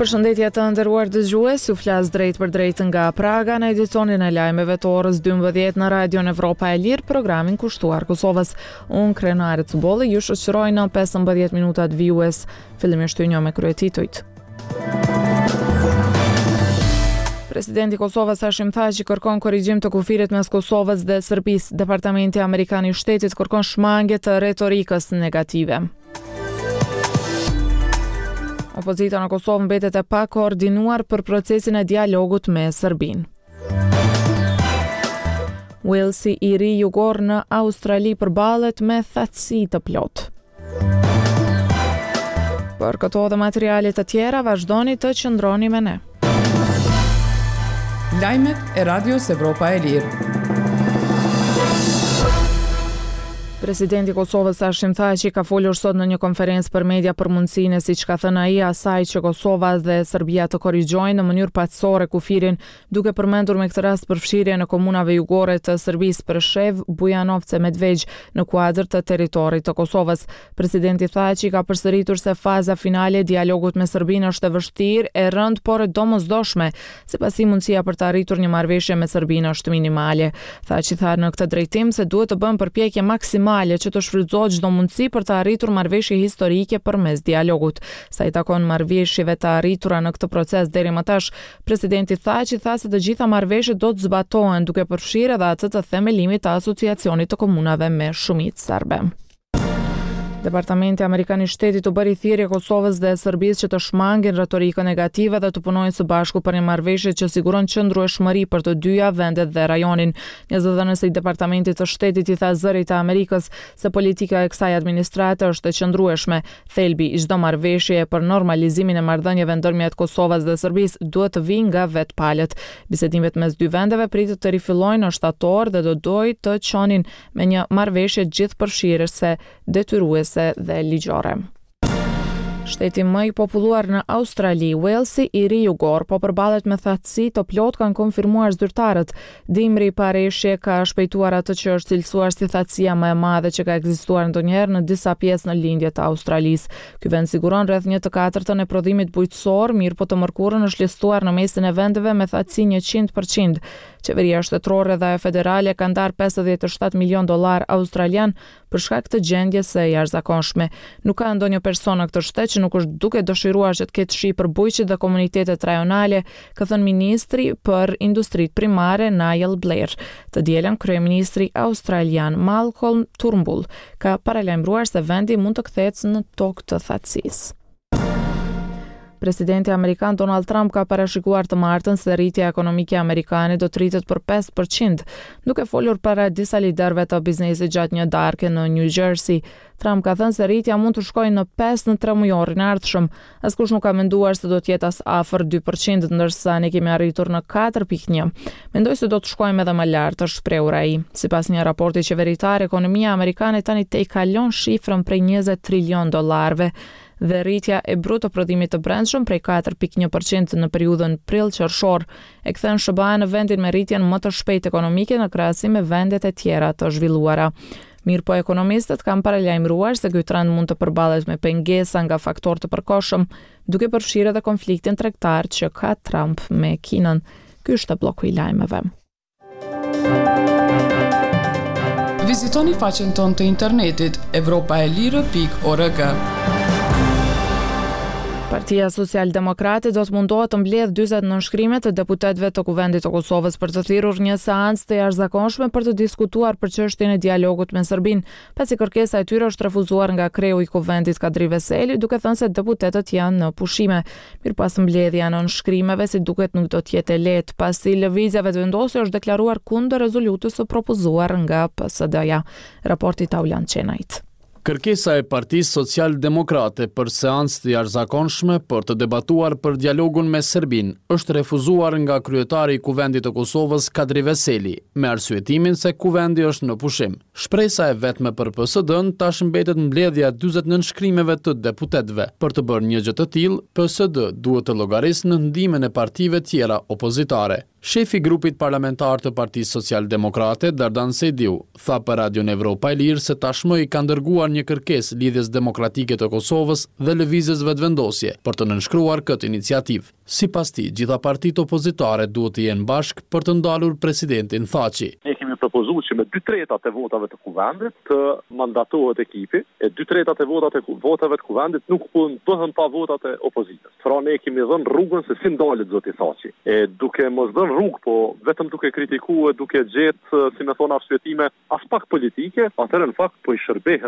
Përshëndetje të nderuar dëgjues, ju flas drejt për drejt nga Praga në edicionin e lajmeve të orës 12 në Radion Evropa e Lirë, programin kushtuar Kosovës. Unë Krenare Cubolli ju shoqëroj në 15 minutat vijues. Fillimisht një me kryetitujt. Presidenti i Kosovës Hashim Thaçi kërkon korrigjim të kufirit mes Kosovës dhe Serbisë. Departamenti Amerikan i Shtetit kërkon shmangje të retorikës negative. Opozita në Kosovë mbetet e pa koordinuar për procesin e dialogut me Serbinë. Walesi i ri jugor në Australi përballet me thatësi të plotë. Për këto dhe materialet të tjera vazhdoni të qëndroni me ne. Lajmet e Radios Evropa e Lirë. Presidenti i Kosovës Hashim Thaçi ka folur sot në një konferencë për media për mundësinë, siç ka thënë ai, asaj që Kosova dhe Serbia të korrigjojnë në mënyrë paqësore kufirin, duke përmendur me këtë rast përfshirje në komunave jugore të Serbisë, Prešev, Bujanovce, Medvegjë në kuadër të territorit të Kosovës. Presidenti Thaçi ka përsëritur se faza finale e dialogut me Serbinë është e vështirë, e rëndë por e domosdoshme, sepasi mundësia për të arritur një marrëveshje me Serbinë është minimale. Thaçi tha në këtë drejtim se duhet të bëjmë përpjekje maksimale që të shfrytëzohet çdo mundësi për të arritur marrëveshje historike përmes dialogut. Sa i takon marrëveshjeve të arritura në këtë proces deri më tash, presidenti Thaçi tha se të gjitha marrëveshjet do të zbatohen, duke përfshirë edhe atë të themelimit të asociacionit të komunave me shumicë serbe. Departamenti Amerikan i Shtetit u bëri thirrje Kosovës dhe Serbisë që të shmangin retorikën negative dhe të punojnë së bashku për një marrëveshje që siguron qëndrueshmëri për të dyja vendet dhe rajonin. Një zëdhënës i Departamentit të Shtetit i tha zërit të Amerikës se politika e kësaj administrate është e qëndrueshme. Thelbi i çdo marrëveshje për normalizimin e marrëdhënieve ndërmjet Kosovës dhe Serbisë duhet të vijë nga vetpalët. Bisedimet mes dy vendeve pritet të rifillojnë në shtator dhe do dojë të çonin me një marrëveshje gjithëpërfshirëse, detyruese dhe ligjore. Shteti më i populluar në Australi, Walesi i ri jugor, po përballet me thatësi të plotë, kanë konfirmuar zyrtarët. Dimri i pareshje ka shpejtuar atë që është cilësuar si thatësia më e madhe që ka ekzistuar ndonjëherë në disa pjesë në lindje të Australisë. Ky vend siguron rreth 1/4 e prodhimit bujqësor, mirë po të mërkurën është listuar në mesin e vendeve me thatësi 100%. Qeveria shtetërore dhe federale ka ndarë $57 milion australian për shkak të gjendjes së jashtëzakonshme. Nuk ka ndonjë person në këtë shtet që nuk është duke dëshiruar që të ketë shi për bujqit dhe komunitetet rajonale, ka thënë ministri për industritë primare Niall Blair. Të dielën kryeministri australian Malcolm Turnbull ka paralajmëruar se vendi mund të kthehet në tokë të thatësisë. Presidenti Amerikan Donald Trump ka parashikuar të martën se rritja ekonomike amerikane do të rritet për 5%, duke folur para disa liderëve të biznesit gjatë një darke në New Jersey. Trump ka thënë se rritja mund të shkojë në 5 në 3 mujorin e ardhshëm. Askush nuk ka menduar se do të jetë as afër 2%, ndërsa ne kemi arritur në 4.1. Mendoj se do të shkojmë edhe më lart, është shprehur ai. Sipas një raporti qeveritar, ekonomia amerikane tani tejkalon shifrën prej $20 trilion dhe rritja e bruto prodhimit të brendshëm prej 4.1% në periudhën prill-qershor e kthen SBA në vendin me rritjen më të shpejtë ekonomike në krahasim me vendet e tjera të zhvilluara. Mirë po ekonomistët kanë paralajmëruar se ky trend mund të përballet me pengesa nga faktorë të përkohshëm, duke përfshirë edhe konfliktin tregtar që ka Trump me Kinën. Ky është bloku i lajmeve. Vizitoni faqen tonë të internetit europaelire.org. Partia Social-Demokrate do të mundohet të mbledh 40 nënshkrime të deputetëve të Kuvendit të Kosovës për të thirrur një seancë të jashtëzakonshme për të diskutuar për çështjen e dialogut me Serbinë, pasi kërkesa e tyre është refuzuar nga kreu i Kuvendit Kadri Veseli, duke thënë se deputetët janë në pushime. Mirpas mbledhja e nënshkrimeve si duket nuk do të jetë e lehtë, pasi lëvizjeve të vendosur është deklaruar kundër rezolutës së propozuar nga PSD-ja. Raporti Taulan Çenajt. Kërkesa e Partisë Social-Demokrate për seancë të jashtëzakonshme për të debatuar për dialogun me Serbinë është refuzuar nga kryetari i Kuvendit të Kosovës Kadri Veseli, me arsyetimin se kuvendi është në pushim. Shpresa e vetme për PSD-n tash mbetet mbledhja 49 shkrimeve të deputetëve. Për të bërë një gjë të tillë, PSD duhet të llogarisë në ndihmën e partive tjera opozitare. Shefi i grupit parlamentar të Partisë Socialdemokrate, Dardan Sejdiu, tha për Radion Evropa e Lirë se tashmë i ka dërguar një kërkesë lidhjes demokratike të Kosovës dhe lëvizjes vetëvendosje për të nënshkruar këtë iniciativë. Sipas tij, gjitha partitë opozitare duhet të jenë bashkë për të ndalur presidentin Thaçi. Ne kemi propozuar që me 2/3 të votave të kuvendit të mandatohet ekipi, e 2/3 të votave të kuvendit nuk bëhen pa votat e opozitës. Pra ne kemi dhënë rrugën se si ndalet zoti Thaçi. E duke mos dhënë rrugë, po vetëm duke kritikuar, duke gjetë, si më thon, arsyetime as pak politike, atëherë në fakt po i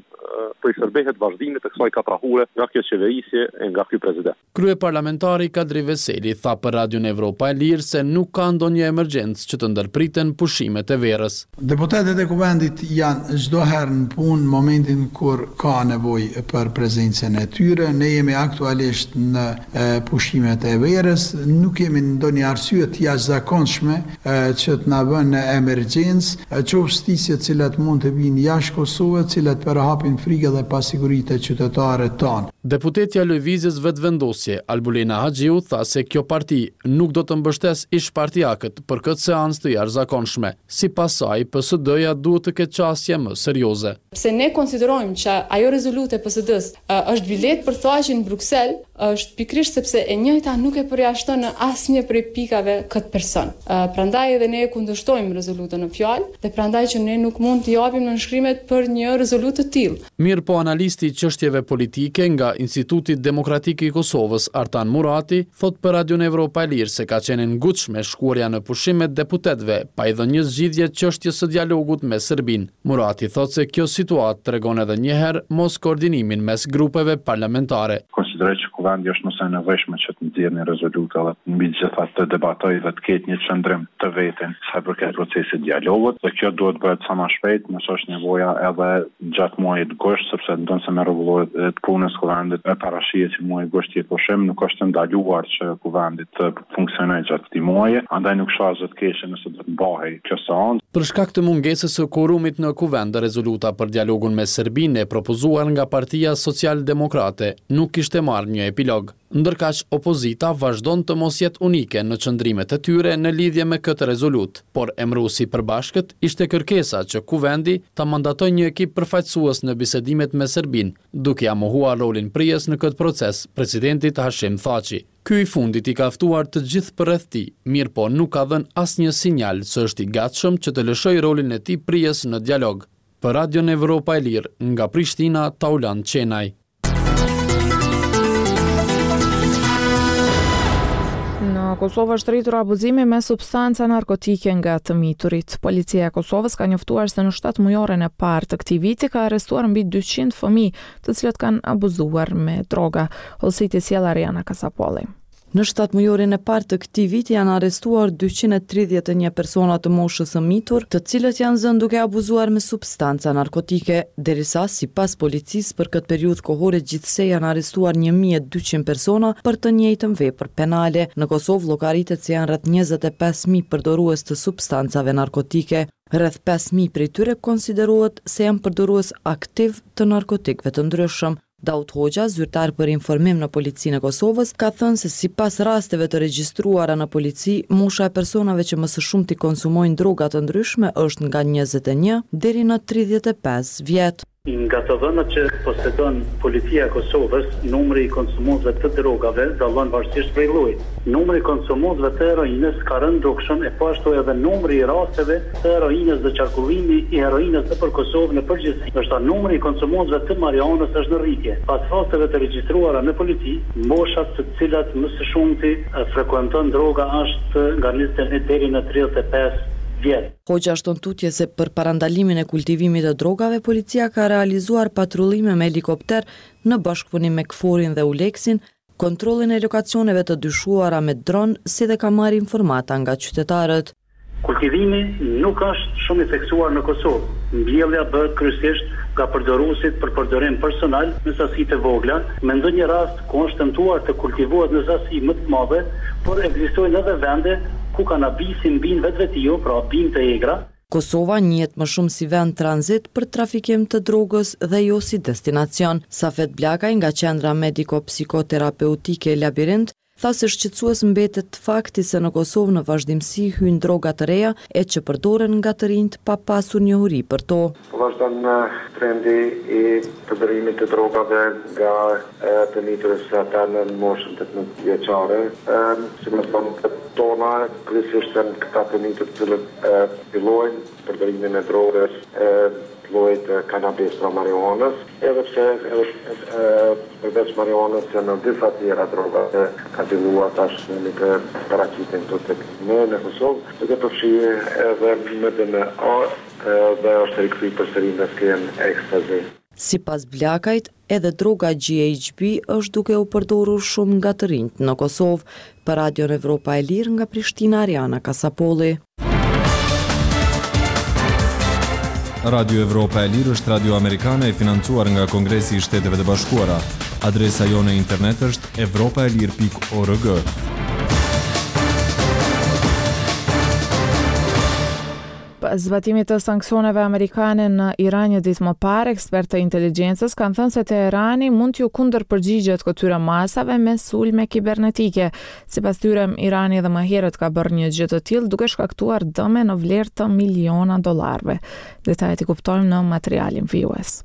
shërbehet vazhdimit të kësaj katrahure nga kjo qeverisje e nga ky president. Kryeparlamentari Kadri Veseli tha për Radion Evropa e Lirë se nuk ka ndonjë emergjencë që të ndërpriten pushimet e verës. Deputetët e kuvendit janë çdo herë në punë momentin kur ka nevojë për prezencën e tyre. Ne jemi aktualisht në pushimet e verës, nuk kemi ndonjë arsye të jashtëzakonshme që të na bën në emergjencë, çështje të cilat mund të vinë jashtë Kosovës, të cilat përhapin frikë dhe pasiguritë të qytetarëve tanë. Deputetja Lëvizjes Vetëvendosje, Albulena Haxhiu, tha se kjo parti nuk do të mbështes ish-partiakët për këtë seancë të jashtëzakonshme. Sipas saj, PSD-ja duhet të ketë qasje më serioze. Pse ne konsiderojmë që ajo rezolutë e PSD-s është bilet për Thaçin në Bruksel, është pikërisht sepse e njëjta nuk e përjashton në asnjë prej pikave këtë person. Prandaj edhe ne kundërshtojmë rezolutën në fjalë dhe prandaj që ne nuk mund të japim nënshkrimet për një rezolutë të tillë. Mirë po analisti i çështjeve politike nga Instituti Demokratik i Kosovës, Artan Murati, thot për Radion Evropa e Lirë se ka qenë ngutshme shkuarja në pushimet deputetëve, pa i dhënë një zgjidhje çështjes së dialogut me Serbinë. Murati thot se kjo situatë tregon edhe një herë mos koordinimin mes grupeve parlamentare. Konsideroj që kuvendi është nëse nevojshme që të nxjerrë një rezolutë edhe mbi gjitha të debatojë dhe të ketë një qëndrim të vetin sa përket procesit dialogut, dhe kjo duhet bëhet sa më shpejt, nëse është nevoja edhe gjatë muajit gusht, sepse ndonse me rregullohet të punës kuvendit e parashihet që muaji gusht jetë pushim, nuk është ndaluar që kuvendi të funksionojë gjatë këtij muaji, andaj nuk shoh asgjë të keqe nëse do të mbahej kjo seancë. Për shkak të mungesës së quorumit në kuvend, rezoluta për dialogun me Serbinë e propozuar nga Partia Socialdemokrate nuk kishte marrë një epilog. Ndërkaq opozita vazhdon të mos jetë unike në qëndrimet e tyre në lidhje me këtë rezolut, por emëruesi i përbashkët ishte kërkesa që kuvendi ta mandatojë një ekip përfaqësues në bisedimet me Serbinë, duke ia mohuar rolin prijes në këtë proces presidentit Hashim Thaçi. Ky i fundit i ka ftuar të gjithë përreth tij, mirë po nuk ka dhënë asnjë sinjal se është i gatshëm që të lëshojë rolin e tij prijes në dialog. Për Radion Evropa e Lirë, nga Prishtina, Taulan Qenaj. Në Kosovë është rritur abuzimi me substanca narkotike nga të miturit. Policia e Kosovës ka njoftuar se në 7 mujoren e parë të këtij viti ka arrestuar mbi 200 fëmijë, të cilët kanë abuzuar me droga. Hollësiti sjell Ariana Kasapolli. Në 7 mujorin e parë të këtij viti janë arrestuar 231 persona të moshës së mitur, të cilët janë zënë duke abuzuar me substanca narkotike, derisa sipas policisë për këtë periudhë kohore gjithsej janë arrestuar 1200 persona për të njëjtën vepër penale. Në Kosovë llogaritet se janë rreth 25.000 përdorues të substancave narkotike. Rreth 5.000 prej tyre konsiderohet se janë përdorues aktiv të narkotikëve të ndryshëm. Daud Hoxha, zyrtar për informim në Policinë e Kosovës, ka thënë se sipas rasteve të regjistruara në polici, mosha e personave që më së shumti konsumojnë droga të ndryshme është nga 21 deri në 35 vjet. Nga të dhënat që posedon Policia e Kosovës, numri i konsumuesve të drogave dallon varësisht prej llojit. Numri i konsumuesve të heroinës ka rënë ndryshe, e po ashtu edhe numri i rasteve të heroinës dhe qarkullimi i heroinës nëpër Kosovë në përgjithësi. Ndërsa numri i konsumuesve të marijuanës është në rritje. Pas rasteve të regjistruara në polici, moshat të cilat më së shumti frekuenton droga është nga 21 deri në 35 vjet. Hoxha shton tutje se për parandalimin e kultivimit të drogave, policia ka realizuar patrullime me helikopter në bashkëpunim me KFOR-in dhe ULEKS-in, kontrollin e lokacioneve të dyshuara me dron, si dhe ka marrë informata nga qytetarët. Kultivimi nuk është shumë i theksuar në Kosovë. Mbjellja bëhet kryesisht nga përdoruesit për përdorim personal në sasi të vogla, me ndonjë rast ku është tentuar të kultivohet në sasi më të mëdha, por ekzistojnë edhe vende ku kanabisin bin vetvetijo, pra bin të egra, Kosova njihet më shumë si vend tranzit për trafikim të drogës dhe jo si destinacion. Safet Blakaj nga qendra mediko-psikoterapeutike Labirint tha se shqetësues mbetet fakti se në Kosovë në vazhdimsi hyjnë droga të reja e që përdoren nga të rinjt pa pasur njohuri për to. Vazhdon trendi i përdorimit të drogave nga të nitërës ata në moshën 18 vjeçare. Si më thonë tona, kryesisht janë këta të nitër të cilët fillojnë përdorimin e drogës, llojit kanabis pra marijuanës, edhe pse përveç marijuanës janë disa tjera droga që ka filluar tash në të paraqitin të tek ne në Kosovë, duke përfshirë edhe MDMA dhe është rikthyer përsëri në skenë ekstazi. Sipas Blakajt, edhe droga GHB është duke u përdorur shumë nga të rinjt në Kosovë. Për Radion Evropa e Lirë nga Prishtina, Ariana Kasapolli. Radio Evropa e Lirë është radio amerikane e financuar nga Kongresi i Shteteve të Bashkuara. Adresa jone internet është evropaelir.org. Pas zbatimit të sanksioneve amerikane në Iran një ditë më parë, ekspertë të inteligjencës kanë thënë se Teherani mund t'ju kundërpërgjigjet këtyre masave me sulme kibernetike. Sipas tyre, Irani edhe më herët ka bërë një gjë të tillë duke shkaktuar dëme në vlerë të miliona dollarëve. Detajet i kuptojmë në materialin vijues.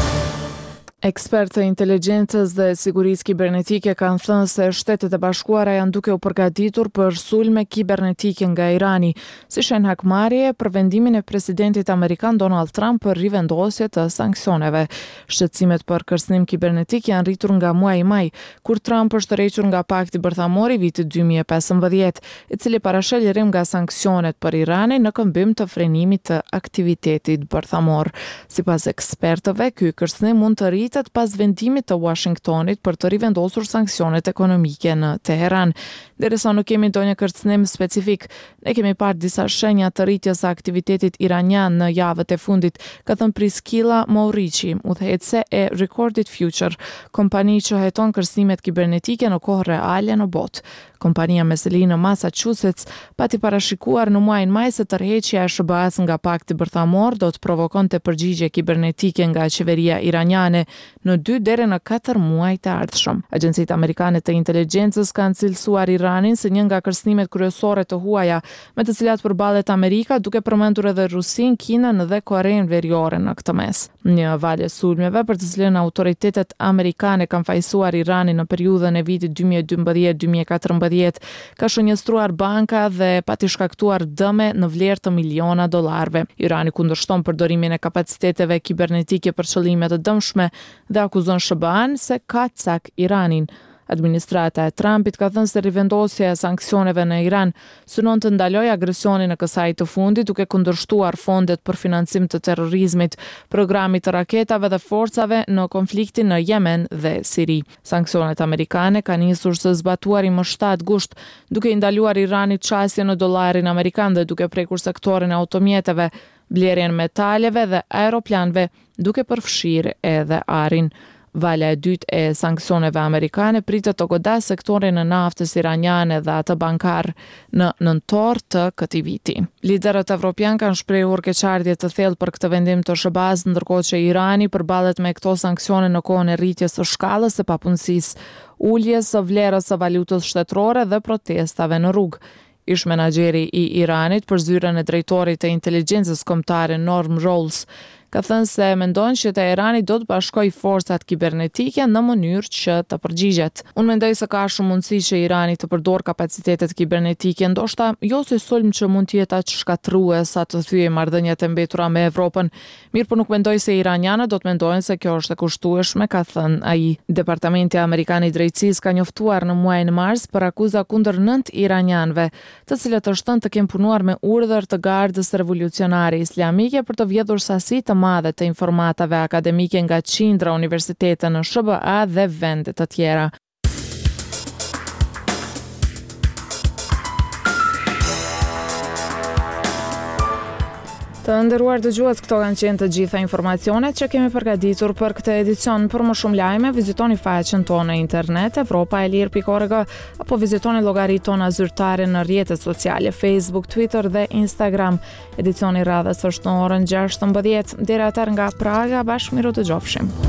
Ekspertë të inteligjencës dhe sigurisë kibernetike kanë thënë se Shtetet e Bashkuara janë duke u përgatitur për sulme kibernetike nga Irani, si shenjë hakmarrjeje për vendimin e presidentit amerikan Donald Trump për rivendosje të sanksioneve. Shqetësimet për kërcënim kibernetik janë rritur nga muaji maj, kur Trump është tërhequr nga pakti bërthamor i vitit 2015, i cili parashel lirim nga sanksionet për Iranin në këmbim të frenimit të aktivitetit bërthamor. Sipas ekspertëve, ky kërcënim mund të pas vendimit të Washingtonit për të rivendosur sanksionet ekonomike në Teheran. Derisa nuk kemi ndonjë kërcënim specifik, ne kemi parë disa shenja të rritjes së aktivitetit iranian në javët e fundit, ka thënë Priscilla Maurici, udhëheqëse e Recorded Future, kompani që heton kërcënimet kibernetike në kohë reale në botë. Kompania me seli në Massachusetts pati parashikuar në muajin maj se tërheqja e SBA-s nga pakti bërthamor do të provokonte përgjigje kibernetike nga qeveria iraniane në 2 deri në 4 muaj të ardhshëm. Agjencitë amerikane të inteligjencës kanë cilësuar Iranin si një nga kërcënimet kryesore të huaja me të cilat përballet Amerika, duke përmendur edhe Rusin, Kinën dhe Korenë Veriore në këtë mes. Një valë sulmeve për të cilën autoritetet amerikane kanë fajsuar Iranin në periudhën e vitit 2012-2014 ka shënjestruar banka dhe pati shkaktuar dëme në vlerë të miliona dollarëve. Irani kundërshton përdorimin e kapaciteteve kibernetike për qëllime të dëmshme dhe akuzon SBA-n se ka cak Iranin. Administrata e Trumpit ka thënë se rivendosja e sanksioneve në Iran synon të ndalojë agresionin në kësaj të fundit, duke kundërshtuar fondet për financim të terrorizmit, programit të raketave dhe forcave në konfliktin në Yemen dhe Siri. Sanksionet amerikane kanë nisur së zbatuari më 7 gusht, duke i ndaluar Iranit çastje në dollarin amerikan dhe duke prekur sektorin e automjeteve, blerjen metaleve dhe aeroplanëve, duke përfshirë edhe arin. Valja e dytë e sanksioneve amerikane pritet të godasë sektorin e naftës iraniane dhe atë bankar në nëntor të këtij viti. Liderët evropian kanë shprehur keqardhje të thellë për këtë vendim të SBA-s, ndërkohë që Irani përballet me këto sanksione në kohën e rritjes së shkallës së papunësisë, uljes së vlerës së valutës shtetërore dhe protestave në rrugë. Ish menaxheri i Iranit për zyrën e drejtorit të inteligjencës kombëtare Norm Rolls ka thënë se mendon që Teherani do të bashkojë forcat kibernetike në mënyrë që të përgjigjet. Unë mendoj se ka shumë mundësi që Irani të përdor kapacitetet kibernetike, ndoshta jo si sulm që mund të jetë aq shkatërrues sa të thyejë marrëdhëniet e mbetura me Evropën, mirë po nuk mendoj se iranianët do të mendojnë se kjo është e kushtueshme, ka thënë ai. Departamenti Amerikan i Drejtësisë ka njoftuar në muajin mars për akuza kundër 9 iranianëve, të cilët është thënë të kenë punuar me urdhër të Gardës Revolucionare Islamike për të vjedhur sasi të madhe të informatave akademike nga qindra universitete në SBA dhe vende të tjera. Të nderuar dëgjues, këto kanë qenë të gjitha informacionet që kemi përgatitur për këtë edicion. Për më shumë lajme, vizitoni faqen tonë në internet evropaelir.org apo vizitoni llogaritë tona zyrtare në rrjetet sociale Facebook, Twitter dhe Instagram. Edicioni radhës është në orën 16:00. Deri atëherë nga Praga, bashkë miru të gjofshim.